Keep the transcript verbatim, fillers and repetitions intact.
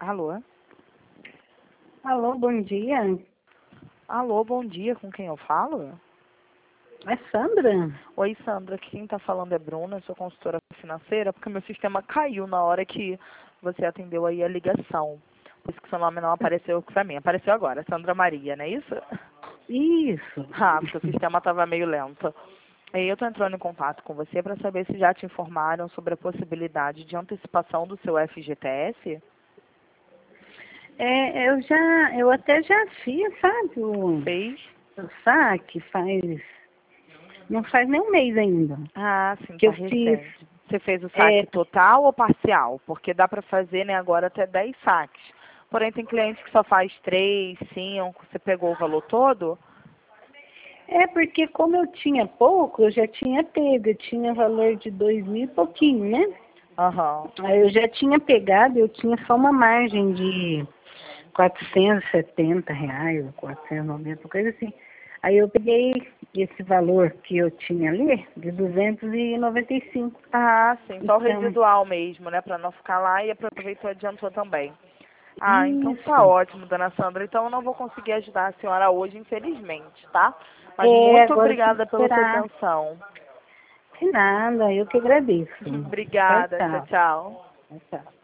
Alô? Alô, bom dia. Alô, bom dia. Com quem eu falo? É Sandra? Oi, Sandra. Aqui quem está falando é Bruna. Eu sou consultora financeira porque meu sistema caiu na hora que você atendeu aí a ligação. Por isso que seu nome não apareceu para mim. Apareceu agora, Sandra Maria, não é isso? Isso. Ah, porque o sistema estava meio lento. E eu estou entrando em contato com você para saber se já te informaram sobre a possibilidade de antecipação do seu F G T S. É, eu já, eu até já fiz, sabe, o, Fez? o saque faz, não faz nem um mês ainda, Ah, sim, que tá eu fiz. recente. Você fez o É, saque total ou parcial? Porque dá para fazer, né, agora até dez saques. Porém, tem cliente que só faz três, cinco. Você pegou o valor todo? é porque como eu tinha pouco, eu já tinha pego, eu tinha valor de dois mil e pouquinho, né? Aham. Aí eu já tinha pegado, eu tinha só uma margem de quatrocentos e setenta reais, quatrocentos e noventa, coisa assim. Aí eu peguei esse valor que eu tinha ali, de duzentos e noventa e cinco. Ah, sim. Só o Então, residual mesmo, né? Para não ficar lá e aproveitou e adiantou também. Ah, então tá isso. ótimo, dona Sandra. Então eu não vou conseguir ajudar a senhora hoje, infelizmente, tá? Mas É, muito agora tem que obrigada pela sua esperar. atenção. De nada, eu que agradeço. Tchau, Obrigada. Tchau, tchau. tchau. Tchau, tchau.